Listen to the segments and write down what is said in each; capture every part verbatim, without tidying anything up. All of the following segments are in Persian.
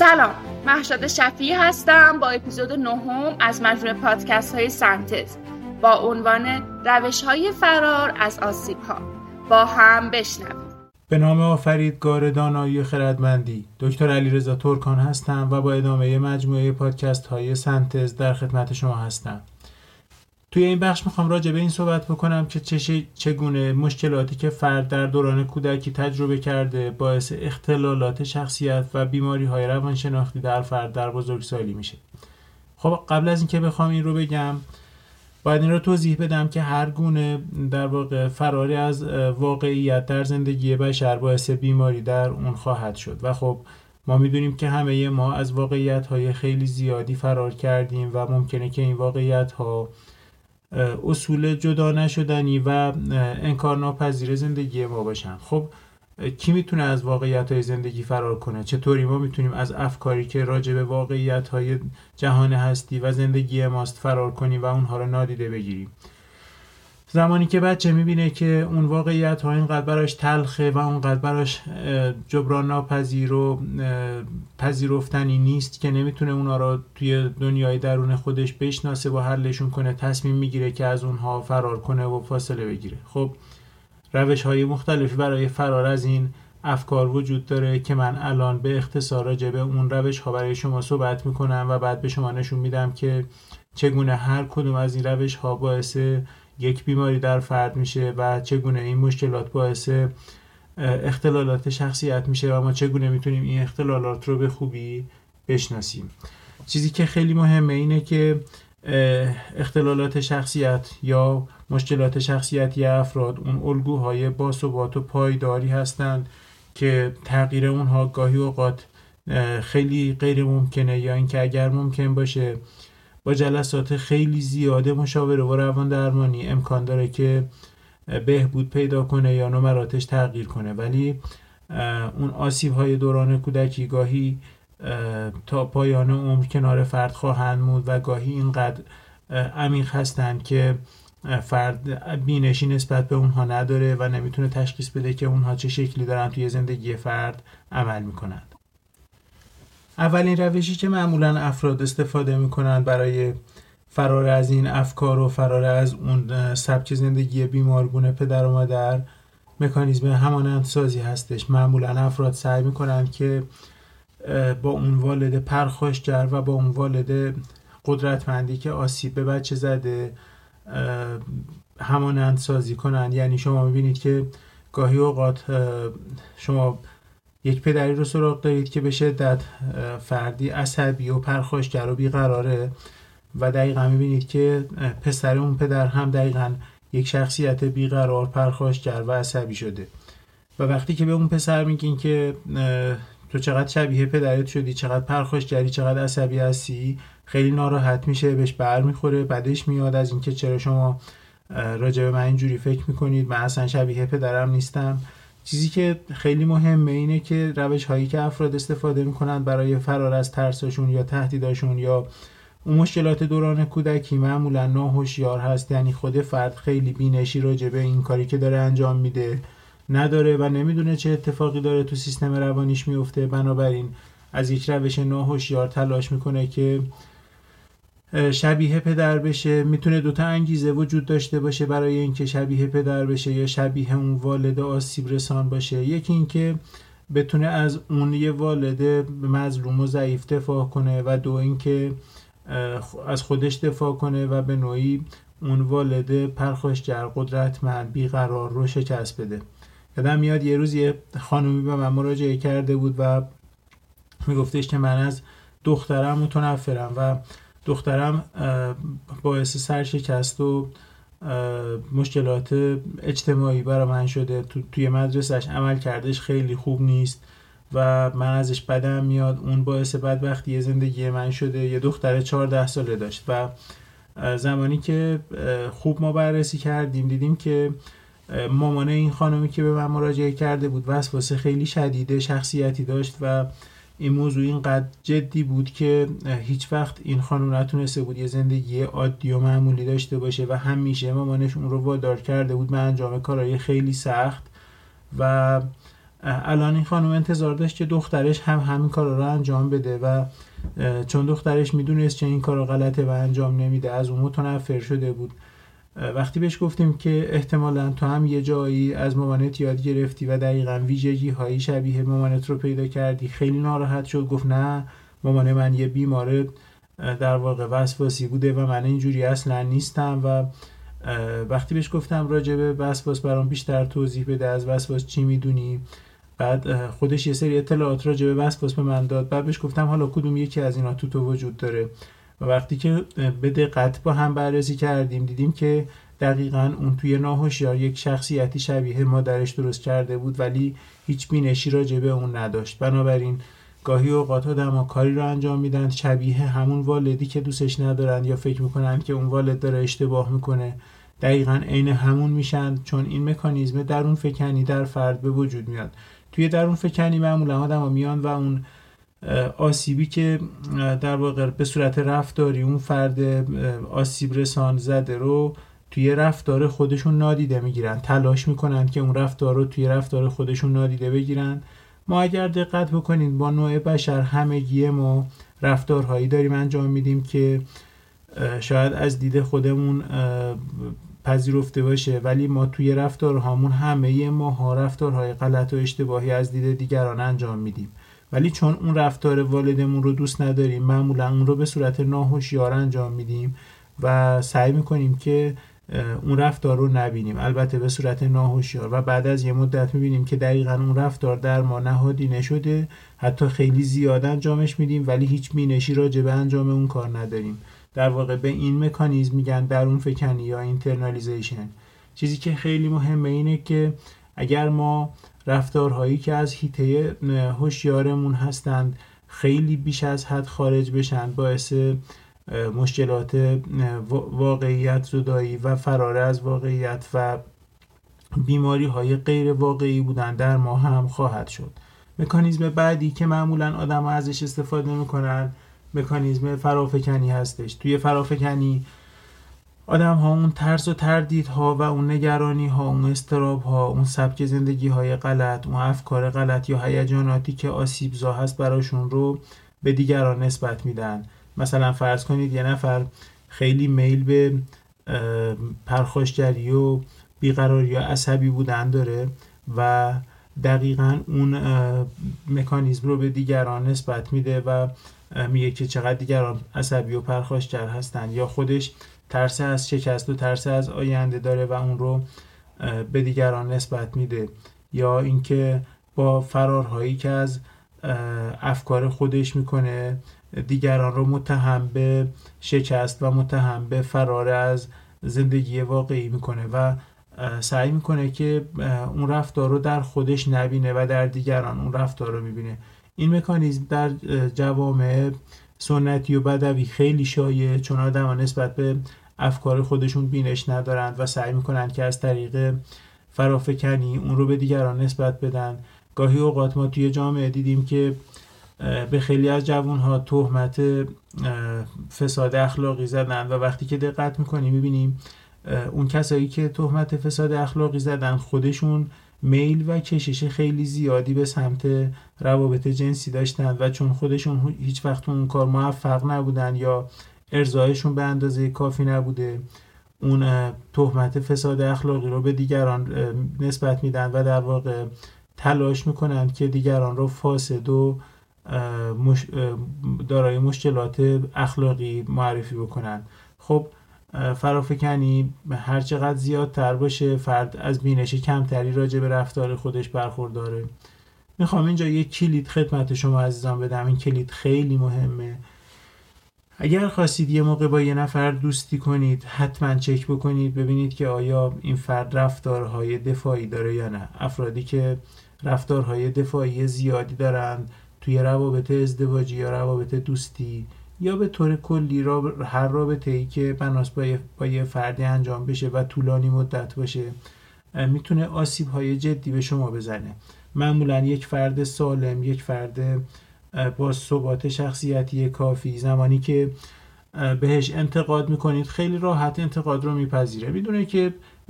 سلام، مهشاد شفیعی هستم با اپیزود نهم از مجموعه پادکست های سنتز با عنوان روش های فرار از آسیب ها. با هم بشنویم. به نام آفریدگار دانایی و خردمندی دکتر علیرضا ترکان هستم و با ادامه مجموعه پادکست های سنتز در خدمت شما هستم. توی این بخش میخوام راجع به این صحبت بکنم که چه چگونه مشکلاتی که فرد در دوران کودکی تجربه کرده باعث اختلالات شخصیت و بیماری‌های روانشناختی در فرد در بزرگسالی میشه. خب قبل از اینکه بخوام این رو بگم باید این رو توضیح بدم که هر گونه در واقع فراری از واقعیت در زندگی بشر باعث بیماری در اون خواهد شد و خب ما میدونیم که همه ما از واقعیت‌های خیلی زیادی فرار کردیم و ممکنه که این واقعیت‌ها اصول جدا نشدنی و انکارناپذیر زندگی ما باشن. خب کی میتونه از واقعیت‌های زندگی فرار کنه؟ چطوری ما میتونیم از افکاری که راجع به واقعیت‌های جهان هستی و زندگی ماست فرار کنیم و اونها رو نادیده بگیریم؟ زمانی که بچه میبینه که اون واقعیت‌ها اینقدر براش تلخه و اونقدر براش جبران ناپذیر و پذیرفتنی نیست که نمیتونه اونا رو توی دنیای درون خودش بشناسه و حلشون کنه، تصمیم میگیره که از اونها فرار کنه و فاصله بگیره. خب روش‌های مختلفی برای فرار از این افکار وجود داره که من الان به اختصار راجع به اون روش‌ها برای شما صحبت میکنم و بعد به شما نشون میدم که چگونه هر کدوم از این روش‌ها باعث یک بیماری در فرد میشه و چگونه این مشکلات باعث اختلالات شخصیت میشه و ما چگونه میتونیم این اختلالات رو به خوبی بشناسیم. چیزی که خیلی مهمه اینه که اختلالات شخصیت یا مشکلات شخصیتی افراد اون الگوهای باثبات و پایداری هستند که تغییر اونها گاهی اوقات خیلی غیر ممکنه یا اینکه اگر ممکن باشه با جلسات خیلی زیاده مشاوره و روان درمانی امکان داره که بهبود پیدا کنه یا نمراتش تغییر کنه، ولی اون آسیب‌های دوران کودکی گاهی تا پایان عمر کنار فرد خواهند موند و گاهی اینقدر عمیق هستند که فرد بینشی نسبت به اونها نداره و نمیتونه تشخیص بده که اونها چه شکلی دارن توی زندگی فرد عمل میکنند. اولین روشی که معمولاً افراد استفاده میکنن برای فرار از این افکار و فرار از اون سبک زندگی بیمارگونه پدر و مادر مکانیزم همانندسازی هستش. معمولاً افراد سعی میکنن که با اون والد پرخاشگر و با اون والد قدرتمندی که آسیب به بچه زده همانندسازی کنن. یعنی شما میبینید که گاهی اوقات شما یک پدری رو سراغ دارید که به شدت فردی عصبی و پرخاشگر و بیقراره و دقیقا میبینید که پسر اون پدر هم دقیقا یک شخصیت بیقرار، پرخاشگر و عصبی شده و وقتی که به اون پسر میگین که تو چقدر شبیه پدرت شدی، چقدر پرخاشگری، چقدر عصبی هستی، خیلی ناراحت میشه، بهش بر میخوره، بعدش میاد از اینکه چرا شما راجع به من اینجوری فکر میکنید، من اصلا شبیه پدرم نیستم. چیزی که خیلی مهمه اینه که روش هایی که افراد استفاده میکنن برای فرار از ترسشون یا تهدیداشون یا اون مشکلات دوران کودکی معمولا ناهوشیار هست. یعنی خود فرد خیلی بینشی راجع به این کاری که داره انجام میده نداره و نمیدونه چه اتفاقی داره تو سیستم روانیش میفته، بنابراین از یک روش ناهوشیار تلاش میکنه که شبیه پدر بشه. میتونه دوتا انگیزه وجود داشته باشه برای اینکه شبیه پدر بشه یا شبیه اون والد آسیب رسان باشه. یکی اینکه بتونه از اون یه والد مظلوم و ضعیف دفاع کنه و دو اینکه از خودش دفاع کنه و به نوعی اون والد پرخاشگر قدرتمند بیقرار رو شکست بده. یادم میاد یه روز یه خانومی به من مراجعه کرده بود و میگفتش که من از دخترم متنفرم و دخترم باعث سرشکست و مشکلات اجتماعی برای من شده، تو توی مدرسهش عمل کردش خیلی خوب نیست و من ازش بدم میاد، اون باعث بدبختی زندگی من شده. یه دختر چهارده ساله داشت و زمانی که خوب ما بررسی کردیم دیدیم که مامان این خانمی که به من مراجعه کرده بود وسواس خیلی شدید شخصیتی داشت و این موضوع اینقدر جدی بود که هیچ وقت این خانم نتونسته بود یه زندگی عادی و معمولی داشته باشه و همیشه مامانش اون رو وادار کرده بود به انجام کارهای خیلی سخت و الان این خانم انتظار داشت که دخترش هم همین کارا رو انجام بده و چون دخترش میدونست که این کارا غلطه و انجام نمیده از اون متنفر شده بود. وقتی بهش گفتیم که احتمالاً تو هم یه جایی از مامانت یاد گرفتی و دقیقاً ویژگی هایی شبیه مامانت رو پیدا کردی، خیلی ناراحت شد. گفت نه، مامان من یه بیمار در واقع وسواسی بوده و من اینجوری اصلا نیستم. و وقتی بهش گفتم راجع به وسواس برام بیشتر توضیح بده، از وسواس چی میدونی، بعد خودش یه سری اطلاعات راجع به وسواس به من داد. بعد بهش گفتم حالا کدوم یکی از اینا تو تو وجود داره. و وقتی که به دقت با هم بررسی کردیم دیدیم که دقیقاً اون توی ناهوشیار یک شخصیتی شبیه مادرش درست کرده بود ولی هیچ بینشی راجع به اون نداشت. بنابراین گاهی اوقات آدم‌ها کاری رو انجام میدن شبیه همون والدی که دوستش ندارن یا فکر میکنن که اون والد داره اشتباه میکنه، دقیقاً عین همون میشن، چون این مکانیزم درون فکنی در فرد به وجود میاد. توی درون فکنی معمولا آدم‌ها میان و اون آسیبی که در واقع به صورت رفتاری اون فرد آسیب رسان زده رو توی رفتار خودشون نادیده میگیرن، تلاش میکنن که اون رفتار رو توی رفتار خودشون نادیده بگیرن. ما اگر دقت بکنید با نوع بشر همگی ما رفتارهایی داریم انجام میدیم که شاید از دید خودمون پذیرفته باشه، ولی ما توی رفتارهامون همه ما ها رفتارهای غلط و اشتباهی از دید دیگران انجام میدیم، ولی چون اون رفتار والدمون رو دوست نداریم معمولا اون رو به صورت ناهوشیار انجام میدیم و سعی میکنیم که اون رفتار رو نبینیم، البته به صورت ناهوشیار. و بعد از یه مدت میبینیم که دقیقاً اون رفتار در ما نهادینه شده، حتی خیلی زیاد انجامش میدیم ولی هیچ بینشی راجع به انجام اون کار نداریم. در واقع به این مکانیزم میگن درون فکنی یا اینترنالیزیشن. چیزی که خیلی مهمه اینه که اگر ما رفتارهایی که از حیطه هوشیارمون هستند خیلی بیش از حد خارج بشن، باعث مشکلات واقعیت زدایی و فرار از واقعیت و بیماری های غیر واقعی بودن در ما هم خواهد شد. مکانیزم بعدی که معمولا آدم ها ازش استفاده میکنن مکانیزم فرافکنی هستش. توی فرافکنی آدم ها اون ترس و تردید ها و اون نگرانی ها، اون اضطراب ها، اون سبک زندگی های غلط، اون افکار غلط یا هیجاناتی که آسیبزا هست براشون رو به دیگران نسبت میدن. مثلا فرض کنید یه نفر خیلی میل به پرخاشگری و بیقراری یا عصبی بودن داره و دقیقاً اون مکانیزم رو به دیگران نسبت میده و میگه که چقدر دیگران عصبی و پرخاشگر هستن، یا خودش ترس از شکست و ترس از آینده داره و اون رو به دیگران نسبت میده، یا اینکه با فرارهایی که از افکار خودش میکنه دیگران رو متهم به شکست و متهم به فرار از زندگی واقعی میکنه و سعی میکنه که اون رفتار رو در خودش نبینه و در دیگران اون رفتار رو میبینه. این مکانیزم در جوامع سنتی و بدوی خیلی شایعه، چون آدم‌ها نسبت به افکار خودشون بینش ندارند و سعی میکنن که از طریق فرافکنی اون رو به دیگران نسبت بدن. گاهی اوقات ما توی جامعه دیدیم که به خیلی از جوانها تهمت فساد اخلاقی زدن و وقتی که دقت میکنیم میبینیم اون کسایی که تهمت فساد اخلاقی زدن خودشون میل و کشش خیلی زیادی به سمت روابط جنسی داشتن و چون خودشون هیچ وقت اون کار موفق نبودن یا ارضایشون به اندازه کافی نبوده، اون تهمت فساد اخلاقی رو به دیگران نسبت میدن و در واقع تلاش میکنن که دیگران رو فاسد و مش... دارای مشکلات اخلاقی معرفی بکنن. خب فرافکنی هر چقدر زیادتر باشه فرد از بینش کمتری راجع به رفتار خودش برخورداره. میخوام اینجا یک کلید خدمت شما عزیزان بدم. این کلید خیلی مهمه. اگر خواستید یه موقع با یه نفر دوستی کنید حتما چک بکنید ببینید که آیا این فرد رفتارهای دفاعی داره یا نه. افرادی که رفتارهای دفاعی زیادی دارن توی روابط ازدواجی یا روابط دوستی یا به طور کلی راب... هر رابطه‌ای که بناس با یه... با یه فردی انجام بشه و طولانی مدت باشه میتونه آسیب‌های جدی به شما بزنه. معمولا یک فرد سالم، یک فرد با ثبات شخصیتی کافی، زمانی که بهش انتقاد میکنید خیلی راحت انتقاد رو میپذیره، میدونه که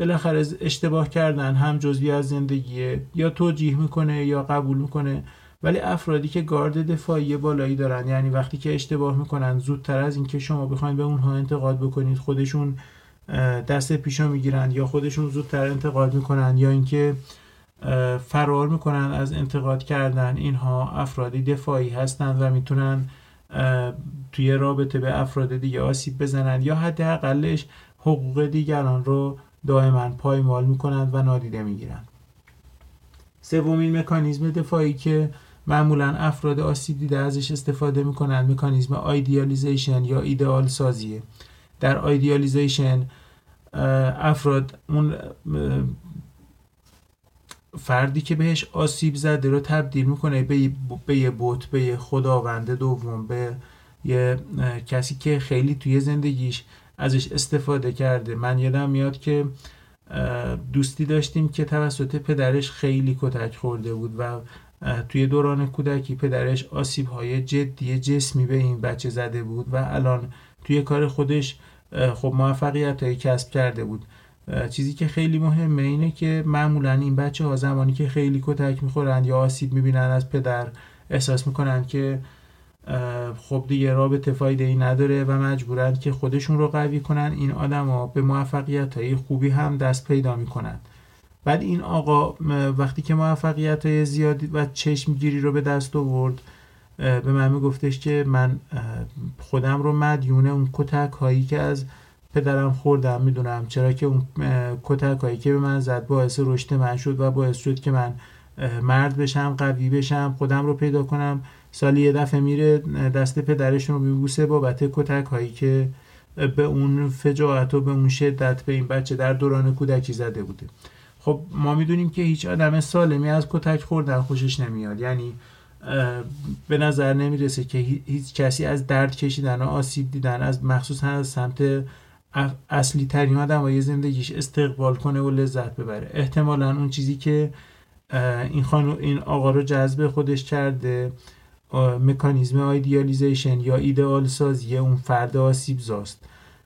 بالاخره اشتباه کردن هم جزئی از زندگیه، یا توجیه میکنه یا قبول میکنه. ولی افرادی که گارد دفاعی بالایی دارن، یعنی وقتی که اشتباه میکنن زودتر از اینکه شما بخواید به اونها انتقاد بکنید خودشون دست پیشو میگیرن، یا خودشون زودتر انتقاد میکنن، یا اینکه فرار میکنن از انتقاد کردن، اینها افرادی دفاعی هستن و میتونن توی رابطه به افراد دیگه آسیب بزنن، یا حداقلش حقوق دیگران رو دائما پایمال میکنن و نادیده میگیرن. سومین مکانیزم دفاعی که معمولا افراد آسیب دیده ازش استفاده میکنن مکانیزم ایدئالیزیشن یا ایدئال سازیه. در ایدئالیزیشن افراد اون فردی که بهش آسیب زده رو تبدیل میکنه به به یه بت، به یه خداوند دوم، به یه کسی که خیلی توی زندگیش ازش استفاده کرده. من یادم میاد که دوستی داشتیم که توسط پدرش خیلی کتک خورده بود و توی دوران کودکی پدرش آسیب‌های جدی جسمی به این بچه زده بود و الان توی کار خودش خب موفقیت‌های کسب کرده بود. چیزی که خیلی مهمه اینه که معمولا این بچه ها زمانی که خیلی کتک میخورن یا آسیب میبینن از پدر احساس میکنن که خب دیگه رابطه فایده ای نداره و مجبورن که خودشون رو قوی کنن. این آدم ها به موفقیت های خوبی هم دست پیدا میکنن. بعد این آقا وقتی که موفقیت های زیادی و چشمگیری رو به دست آورد به من میگفتش که من خودم رو مدیون اون کتک هایی که از پدرم خوردم میدونم، چرا که اون کتک هایی که به من زد باعث رشد من شد و باعث شد که من مرد بشم، قوی بشم، خودم رو پیدا کنم. سالی یه دفعه میره دست پدرش رو میبوسه بابت کتک هایی که به اون فجاعت و به اون شدت به این بچه در دوران کودکی زده بوده. خب ما میدونیم که هیچ آدم سالمی از کتک خوردن خوشش نمیاد، یعنی به نظر نمیرسه که هیچ کسی از درد کشیدن و آسیب دیدن از مخصوصا از سمت اصلی ترین آدمای زندگیش استقبال کنه و لذت ببره. احتمالاً اون چیزی که این خانو این آقا رو جذب خودش کرده مکانیزم ایدئالیزیشن یا ایدئال سازی اون فرد آسیب زاست.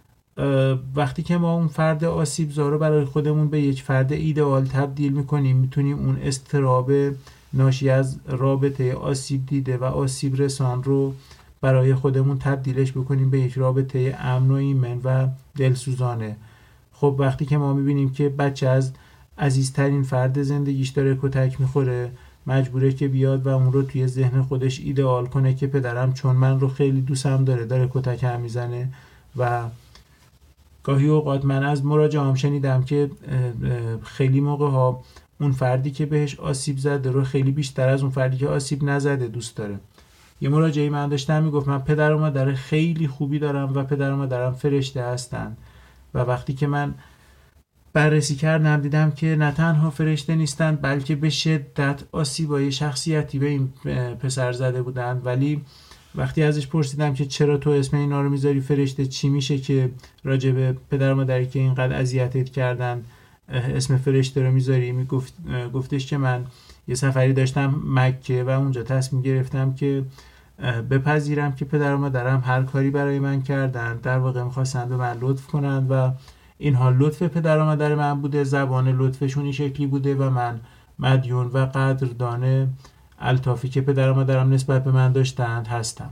وقتی که ما اون فرد آسیب زا رو برای خودمون به یک فرد ایدئال تبدیل میکنیم میتونیم اون اضطراب ناشی از رابطه آسیب دیده و آسیب رسان رو برای خودمون تبدیلش بکنیم به یک رابطه امن و ایمن و دلسوزانه. خب وقتی که ما میبینیم که بچه از عزیزترین فرد زندگیش داره کتک میخوره مجبوره که بیاد و اون رو توی ذهن خودش ایدئال کنه که پدرم چون من رو خیلی دوستم داره داره کتک هم میزنه. و گاهی اوقات من از مراجعام شنیدم که خیلی موقع ها اون فردی که بهش آسیب زده رو خیلی بیشتر از اون فردی که آسیب نزده دوست داره. یه مراجعی من داشتم میگفت من پدر و مادر خیلی خوبی دارم و پدر و مادرم فرشته هستن و وقتی که من بررسی کردم دیدم که نه تنها فرشته نیستن بلکه به شدت آسیبای شخصیتی به این پسر زده بودن. ولی وقتی ازش پرسیدم که چرا تو اسم اینا رو میذاری فرشته، چی میشه که راجع به پدر و مادری که اینقدر اذیتت کردن اسم فرشته رو میذاری، میگفت گفتش که من یه سفری داشتم مکه و اونجا تصمیم گرفتم که بپذیرم که پدر و مادرم هر کاری برای من کردن در واقع میخواستن به من لطف کنن و اینها لطف پدر و مادر من بوده، زبان لطفشون این شکلی بوده و من مدیون و قدردان الطافی که پدر و مادرم نسبت به من داشتند هستم.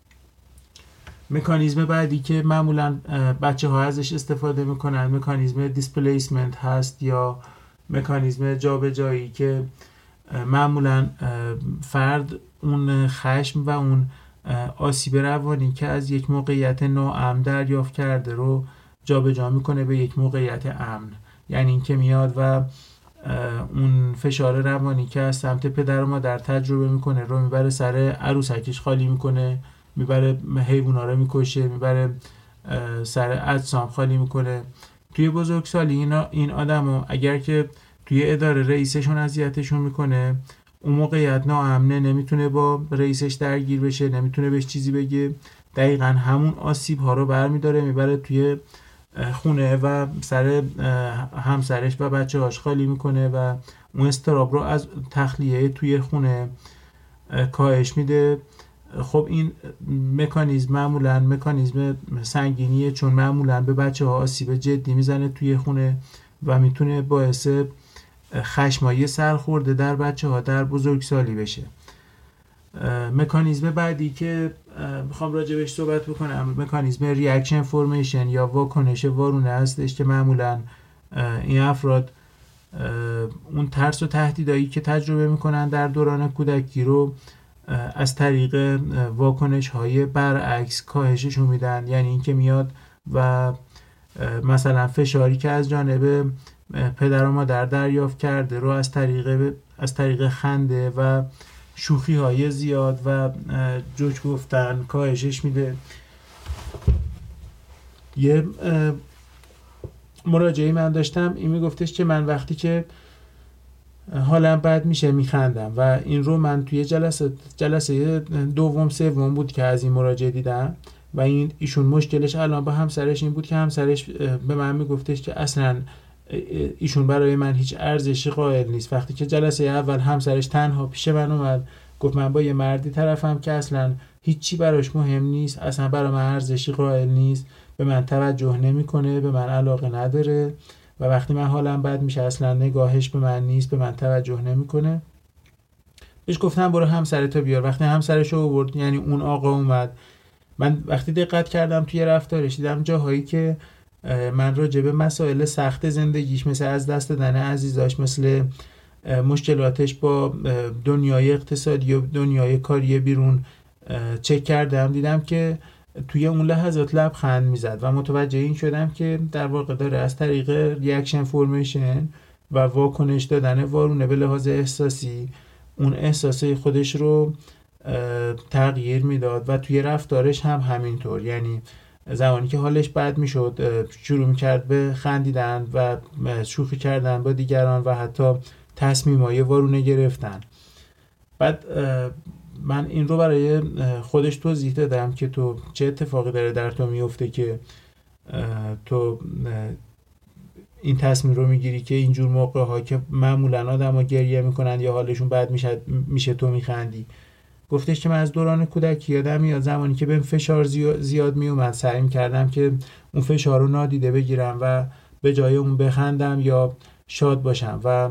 مکانیزم بعدی که معمولا بچه ها ازش استفاده میکنن مکانیزم دیسپلیسمنت هست یا مکانیزم جابجایی که معمولا فرد اون خشم و اون آسیب روانی که از یک موقعیت ناامن دریافت کرده رو جابجا میکنه به یک موقعیت امن. یعنی این که میاد و اون فشار روانی که از سمت پدر و مادر تجربه میکنه رو میبره سر عروسکش خالی میکنه، میبره حیوونا رو میکشه، میبره سر اجسام خالی میکنه. توی بزرگسالی اینا این آدمو اگر که توی اداره رئیسشون اذیتشون میکنه اون موقعیت ناامنه، نمیتونه با رئیسش درگیر بشه، نمیتونه بهش چیزی بگه، دقیقاً همون آسیب ها رو برمیداره میبره توی خونه و سر همسرش و بچه هاش خالی میکنه و اون استراب رو از تخلیه توی خونه کاهش میده. خب این مکانیزم معمولا مکانیزم سنگینیه چون معمولا به بچه ها آسیب جدی میزنه توی خونه و میتونه باعث خشمایی سرخورده در بچه ها در بزرگسالی بشه. مکانیزم بعدی که میخوام راجبش صحبت بکنم مکانیزم ریاکشن فورمیشن یا واکنش وارونه هستش که معمولا این افراد اون ترس و تهدیدایی که تجربه میکنن در دوران کودکی رو از طریق واکنش های برعکس کاهششون میدن. یعنی اینکه میاد و مثلا فشاری که از جانب پدر و مادر دریافت کرده رو از طریق از طریق خنده و شوخی های زیاد و جوک گفتن کاهشش میده. یه مراجعی من داشتم، این میگفتش که من وقتی که حالم بد میشه میخندم و این رو من توی جلسه جلسه دوم سوم بود که از این مراجعه دیدم و این ایشون مشکلش الان با همسرش این بود که همسرش به من میگفتش که اصلا ایشون برای من هیچ ارزشی قائل نیست. وقتی که جلسه اول همسرش تنها پیش من اومد گفت من با یه مردی طرفم که اصلا هیچی براش مهم نیست، اصلا برای من ارزشی قائل نیست، به من توجه نمیکنه، به من علاقه نداره و وقتی من حالم بد میشه اصلا نگاهش به من نیست، به من توجه نمیکنه. بهش گفتم برو همسرتو بیار. وقتی همسرشو آورد، یعنی اون آقا اومد، من وقتی دقت کردم توی رفتارش دیدم جاهایی که من راجع به مسائل سخت زندگیش مثل از دست دادن عزیزاش، مثل مشکلاتش با دنیای اقتصادی و دنیای کاری بیرون چک کردم، دیدم که توی اون لحظات لبخند میزد و متوجه این شدم که در واقع داره از طریق ریاکشن فورمیشن و واکنش دادن وارونه به لحاظ احساسی اون احساسه خودش رو تغییر میداد و توی رفتارش هم همینطور. یعنی زمانی که حالش بد میشد شروع میکرد به خندیدن و شوخی کردن با دیگران و حتی تصمیمای وارونه گرفتن. بعد من این رو برای خودش توضیح دادم که تو چه اتفاقی داره در تو میفته که تو این تصمیم رو میگیری که اینجور موقع ها که معمولا آدم ها گریه میکنن یا حالشون بد میشه میشه تو میخندی. گفتش که من از دوران کودکی یادم میاد زمانی که بهم فشار زیاد میومد سعی میکردم که اون فشار رو نادیده بگیرم و به جای اون بخندم یا شاد باشم و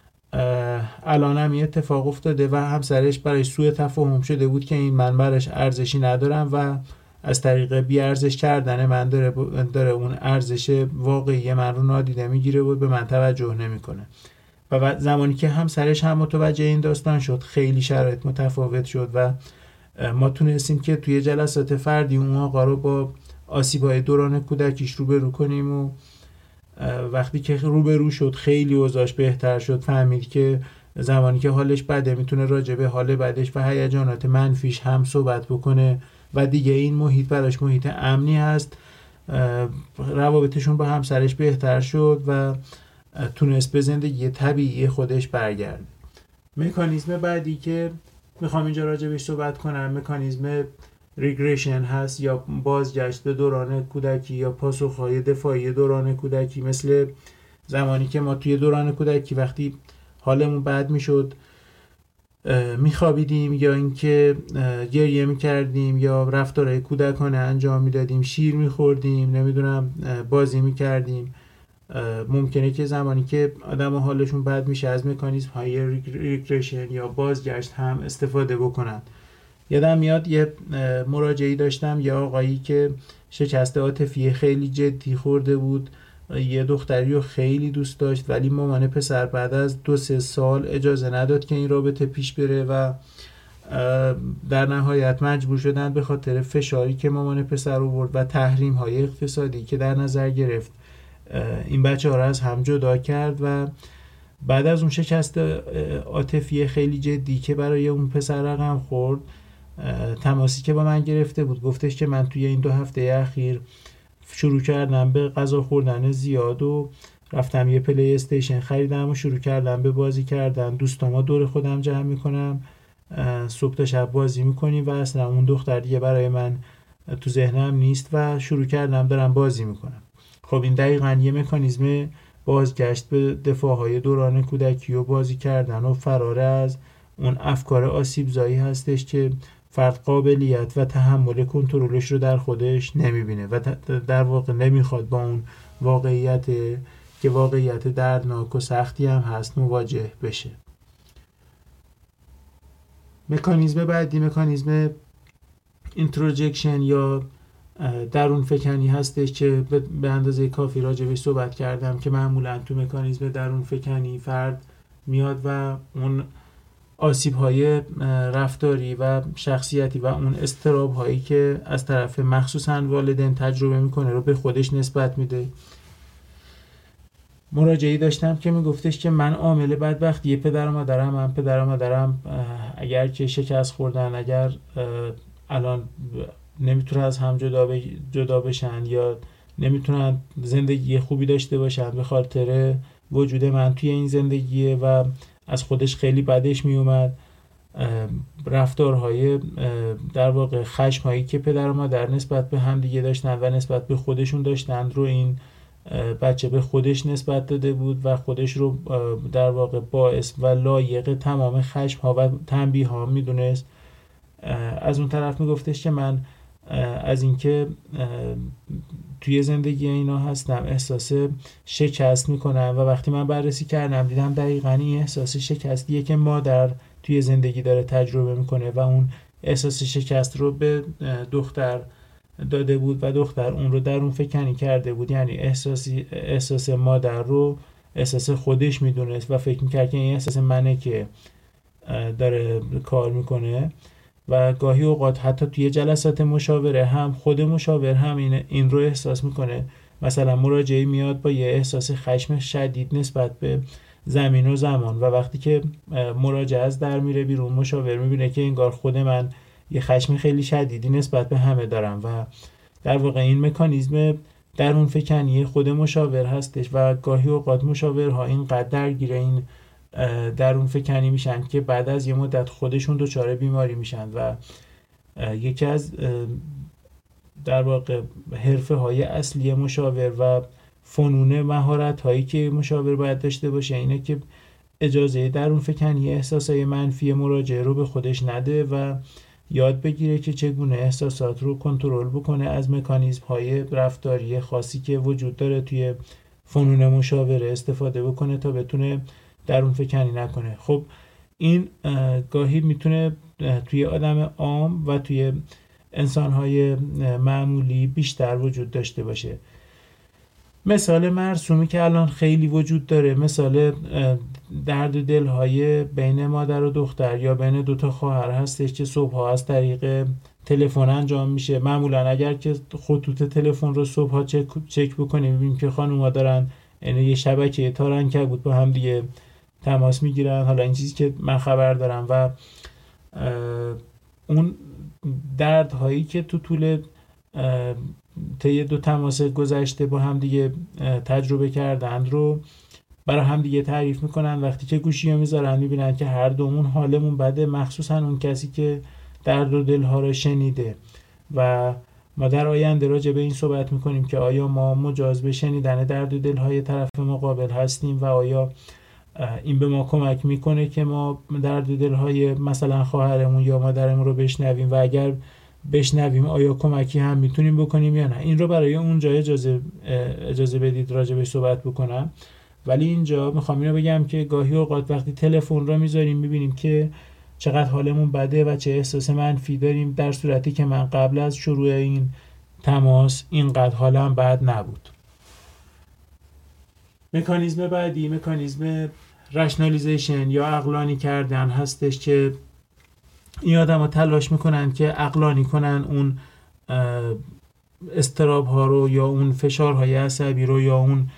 الانم این اتفاق افتاده و همسرش برای سوء تفاهم شده بود که این من براش ارزشی ندارم و از طریق بی ارزش کردن من داره, داره اون ارزش واقعی من رو نادیده میگیره و به من توجه نمیکنه. و زمانی که همسرش هم متوجه این داستان شد خیلی شرایط متفاوت شد و ما تونستیم که توی جلسات فردی اون آقا رو با آسیب‌های دوران کودکیش روبرو کنیم و وقتی که روبرو شد خیلی اوضاعش بهتر شد. فهمید که زمانی که حالش بده میتونه راجع به حال بدش و هیجانات منفیش هم صحبت بکنه و دیگه این محیط براش محیط امنی هست. روابطشون با همسرش بهتر شد و تونست به زندگی طبیعی خودش برگرده. مکانیزم بعدی که میخوام اینجا راجع بهش صحبت کنم مکانیزم ریگرشن هست یا بازگشت به دوران کودکی یا پاسخهای دفاعی دوران کودکی. مثل زمانی که ما توی دوران کودکی وقتی حالمون بد میشد میخوابیدیم یا اینکه گریه میکردیم یا رفتارهای کودکانه انجام میدادیم، شیر میخوردیم، نمیدونم بازی میکردیم، ممکنه که زمانی که آدم حالشون بد میشه از مکانیزم های ریگرشن یا بازگشت هم استفاده بکنن. یادم میاد یه مراجعی داشتم، یه آقایی که شکست عاطفی خیلی جدی خورده بود، یه دختری رو خیلی دوست داشت ولی مامان پسر بعد از دو سه سال اجازه نداد که این رابطه پیش بره و در نهایت مجبور شدن به خاطر فشاری که مامان پسر آورد و تحریم های اقتصادی که در نظر گرفت این بچه ها رو از هم جدا کرد و بعد از اون شکست عاطفی خیلی جدی که برای اون پسر رقم خورد تماسی که با من گرفته بود گفتش که من توی این دو هفته اخیر شروع کردم به غذا خوردن زیاد و رفتم یه پلی استیشن خریدم و شروع کردم به بازی کردن، دوستاما دور خودم جمع میکنم، صبح تا شب بازی میکنیم و اصلا اون دختر دیگه برای من تو ذهنم نیست و شروع کردم دارم بازی میکنم. خب این دقیقاً یه مکانیزم بازگشت به دفاعهای دوران کودکی و بازی کردن و فرار از اون افکار آسیبزایی هستش که فرد قابلیت و تحمل کنترلش رو در خودش نمیبینه و در واقع نمیخواد با اون واقعیت که واقعیت دردناک و سختی هم هست مواجه بشه. مکانیزم بعدی مکانیزم اینتروجکشن یا درون فکنی هستش که به اندازه کافی راجع بهش صحبت کردم که معمولا تو مکانیزم درون فکنی فرد میاد و اون آسیب‌های رفتاری و شخصیتی و اون اضطراب‌هایی که از طرف مخصوصاً والدین تجربه میکنه رو به خودش نسبت میده. مراجعه‌ای داشتم که میگفتش که من عامل بدبختی پدر و مادرم، من پدر و مادرم اگر که شکست خوردن، اگر الان نمیتونن از هم جدا جدا بشن یا نمیتونن زندگی خوبی داشته باشن به خاطر وجود من توی این زندگیه و از خودش خیلی بدش میومد. رفتارهای در واقع خشم‌هایی که پدر و مادر نسبت به هم دیگه داشتن و نسبت به خودشون داشتن رو این بچه به خودش نسبت داده بود و خودش رو در واقع باعث و لایق تمام خشم‌ها و تنبیه‌ها میدونست. از اون طرف میگفتش که من از اینکه توی زندگی اینا هستم احساس شکست میکنم و وقتی من بررسی کردم دیدم دقیقاً این احساس شکستیه که مادر توی زندگی داره تجربه میکنه و اون احساس شکست رو به دختر داده بود و دختر اون رو درون فکنی کرده بود، یعنی احساسی احساس مادر رو احساس خودش میدونست و فکر میکرد که این احساس منه که داره کار میکنه. و گاهی اوقات حتی توی جلسات مشاوره هم خود مشاور هم این, این رو احساس میکنه. مثلا مراجعه میاد با یه احساس خشم شدید نسبت به زمین و زمان و وقتی که مراجعه از در میره بیرون مشاور میبینه که انگار خود من یه خشم خیلی شدیدی نسبت به همه دارم و در واقع این مکانیزم درون فکنی خود مشاور هستش و گاهی اوقات مشاورها اینقدر درگیر این درون فکنی میشن که بعد از یه مدت خودشون دچار بیماری میشن و یکی از در واقع حرفه های اصلی مشاور و فنون مهارت هایی که مشاور باید داشته باشه اینه که اجازه درون فکنی احساسای منفی مراجعه رو به خودش نده و یاد بگیره که چگونه احساسات رو کنترل بکنه، از مکانیزم های رفتاری خاصی که وجود داره توی فنون مشاوره استفاده بکنه تا بتونه درون فکنی نکنه. خب این گاهی میتونه توی آدم عام و توی انسان‌های معمولی بیشتر وجود داشته باشه. مثال مرسومی که الان خیلی وجود داره مثال درد و دل‌های بین مادر و دختر یا بین دوتا خواهر هستش که صبح‌ها از طریق تلفن انجام میشه. معمولا اگر که خطوط تلفن رو صبح‌ها چک چک بکنیم می‌بینیم که خانوما دارن یعنی یه شبکه تار عنکبوت با هم دیگه تماس میگیرن. حالا این چیزی که من خبر دارم و اون دردهایی که تو طول طی دو تماس گذشته با هم دیگه تجربه کردن رو برای هم دیگه تعریف میکنن. وقتی که گوشی رو میذارن میبینن که هر دومون حالمون بده، مخصوصا اون کسی که درد و دلها رو شنیده. و ما در آینده راجع به این صحبت میکنیم که آیا ما مجاز به شنیدن درد و دلهای طرف مقابل هستیم و آیا این به ما کمک میکنه که ما درد و دلهای مثلا خواهرمون یا مادرمون رو بشنویم و اگر بشنویم آیا کمکی هم میتونیم بکنیم یا نه. این رو برای اونجا اجازه اجازه بدید راجع به صحبت بکنم. ولی اینجا میخوام اینو بگم که گاهی اوقات وقتی تلفن رو میذاریم میبینیم که چقدر حالمون بده و چه احساس منفی داریم، در صورتی که من قبل از شروع این تماس اینقدر حالم بد نبود. مکانیزم بعدی مکانیزم رشنالیزیشن یا عقلانی کردن هستش که این آدم ها تلاش میکنن که عقلانی کنن اون اضطراب ها رو یا اون فشارهای عصبی رو یا اون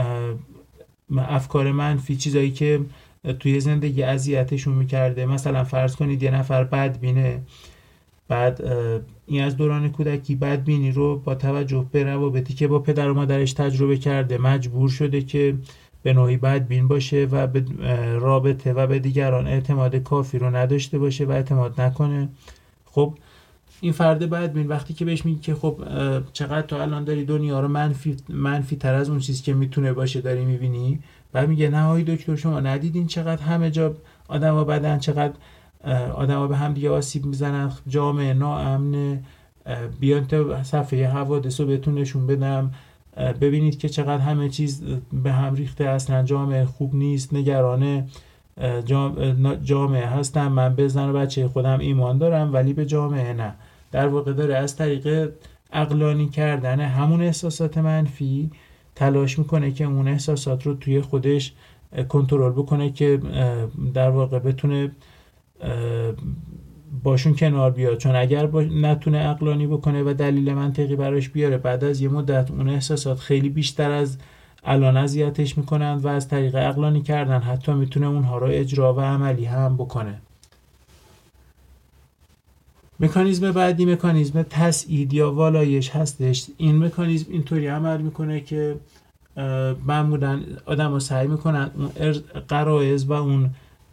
افکار منفی، چیزایی که توی زندگی اذیتشون میکرده. مثلا فرض کنید یه نفر بدبینه، بعد این از دوران کودکی بدبینی رو با توجه به روابطی که با پدر و مادرش تجربه کرده مجبور شده که به نوعی بدبین باشه و به رابطه و به دیگران اعتماد کافی رو نداشته باشه و اعتماد نکنه. خب این فرد بدبین وقتی که بهش میگه که خب چقدر تو الان داری دنیا رو منفی منفی تر از اون چیزی که میتونه باشه داری میبینی، بعد میگه نه آقای دکتر شما ندیدین چقدر همه جا آدما بدن، چقدر آدما به هم دیگه آسیب میزنن، جامعه ناامنه، بیان تا صفحه حوادث رو بهتون نشون بدم، ببینید که چقدر همه چیز به هم ریخته، اصلا جامعه خوب نیست، نگران جامعه هستم، من به زن و بچه خودم ایمان دارم ولی به جامعه نه. در واقع داره از طریق عقلانی کردن همون احساسات منفی تلاش میکنه که اون احساسات رو توی خودش کنترل بکنه که در واقع بتونه باشون کنار بیاد. چون اگر با نتونه عقلانی بکنه و دلیل منطقی براش بیاره، بعد از یه مدت اون احساسات خیلی بیشتر از الان اذیتش میکنن و از طریق عقلانی کردن حتی میتونه اونها رو اجرا و عملی هم بکنه. مکانیزم بعدی مکانیزم تسعید یا والایش هستش. این مکانیزم اینطوری عمل میکنه که معمولا آدم ها سعی میکنن اون غرایز و اون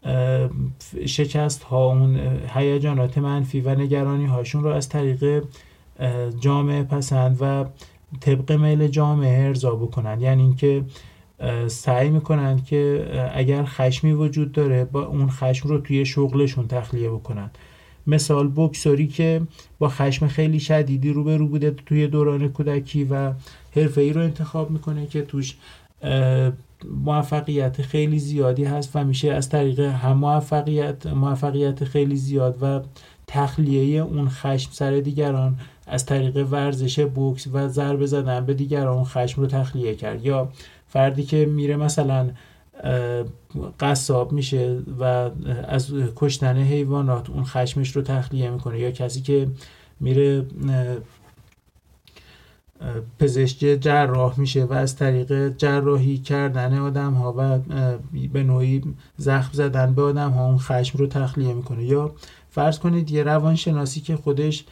شکست ها، اون هیجانات منفی و نگرانی هاشون رو از طریق جامعه پسند و طبق میل جامعه ارضا بکنن. یعنی اینکه سعی میکنن که اگر خشمی وجود داره با اون خشم رو توی شغلشون تخلیه بکنن. مثال بوکسوری که با خشم خیلی شدیدی روبرو بوده توی دوران کودکی و حرفه‌ای رو انتخاب میکنه که توش موفقیت خیلی زیادی هست و میشه از طریق هم موفقیت موفقیت خیلی زیاد و تخلیه اون خشم سر دیگران از طریق ورزش بوکس و ضربه زدن به دیگران اون خشم رو تخلیه کرد. یا فردی که میره مثلا قصاب میشه و از کشتن حیوانات اون خشمش رو تخلیه میکنه. یا کسی که میره پزشک جراح میشه و از طریق جراحی کردن آدم ها و به نوعی زخم زدن به آدم ها اون خشم رو تخلیه میکنه. یا فرض کنید یه روانشناسی که خودش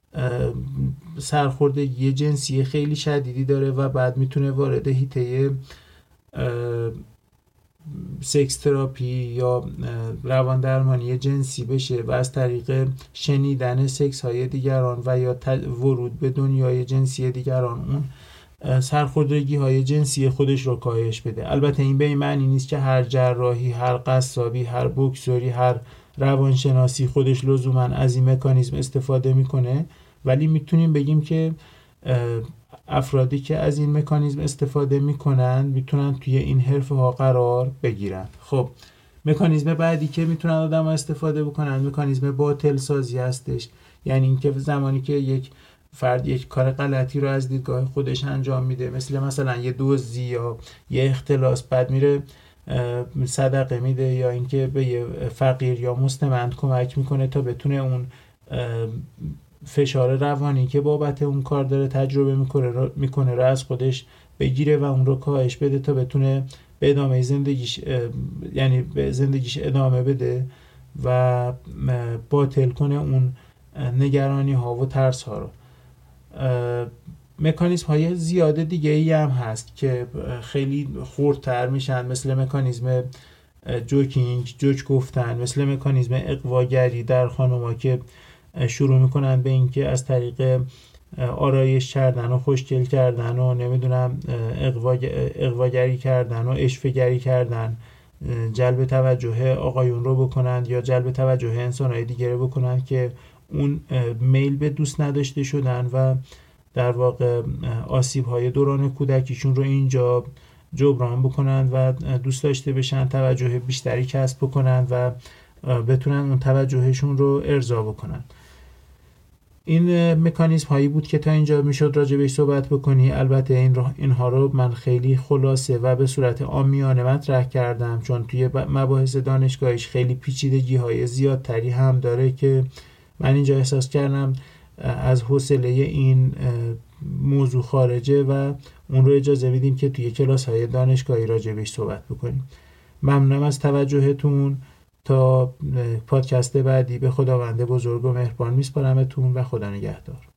سرخوردگی جنسی خیلی شدیدی داره و بعد میتونه وارد حیطه سکس تراپی یا روان درمانی جنسی بشه و از طریق شنیدن سکس های دیگران و یا ورود به دنیای جنسی دیگران اون سرخوردگی های جنسی خودش رو کاهش بده. البته این به این معنی نیست که هر جراحی، هر قصابی، هر بوکسوری، هر روانشناسی خودش لزوما از این مکانیزم استفاده میکنه، ولی میتونیم بگیم که افرادی که از این مکانیزم استفاده میکنن میتونن توی این حرفه ها قرار بگیرن. خب مکانیزم بعدی که میتونن آدم ها استفاده بکنن مکانیزم باطل سازی هستش. یعنی اینکه زمانی که یک فرد یک کار غلطی رو از دیدگاه خودش انجام میده، مثل مثلا یه دزدی یا یه اختلاس، بعد میره صدقه میده یا اینکه به یه فقیر یا مستمند کمک میکنه تا بتونه اون فشار روانی که بابت اون کار داره تجربه میکنه میکنه رو از خودش بگیره و اون رو کاهش بده تا بتونه به ادامه زندگیش یعنی به زندگیش ادامه بده و باطل کنه اون نگرانی ها و ترس ها رو. مکانیزم های زیاده دیگه ای هم هست که خیلی خردتر میشن، مثل مکانیزم جوکینگ، جوک گفتن، مثل مکانیزم اغواگری در خانوما که شروع میکنن به اینکه از طریق آرایش کردن و خوشگل کردن و نمیدونم اغواگری کردن و اشفه‌گری کردن جلب توجه آقایون رو بکنن یا جلب توجه انسانهای دیگه رو بکنن که اون میل به دوست نداشته شدن و در واقع آسیب‌های دوران کودکیشون رو اینجا جبران بکنن و دوست داشته بشن، توجه بیشتری کسب بکنن و بتونن اون توجهشون رو ارضا بکنن. این مکانیزم هایی بود که تا اینجا میشد راجع بهش صحبت بکنی. البته این را اینها رو من خیلی خلاصه و به صورت عامیانه مطرح کردم چون توی مباحث دانشگاهیش خیلی پیچیدگی های زیادتری هم داره که من اینجا احساس کردم از حوصله این موضوع خارجه و اون رو اجازه میدیم که توی کلاس های دانشگاهی راجع بهش صحبت بکنیم. ممنونم از توجهتون. تا پادکست بعدی به خداوند بزرگ و مهربان میسپارمتون و خدا نگهدار.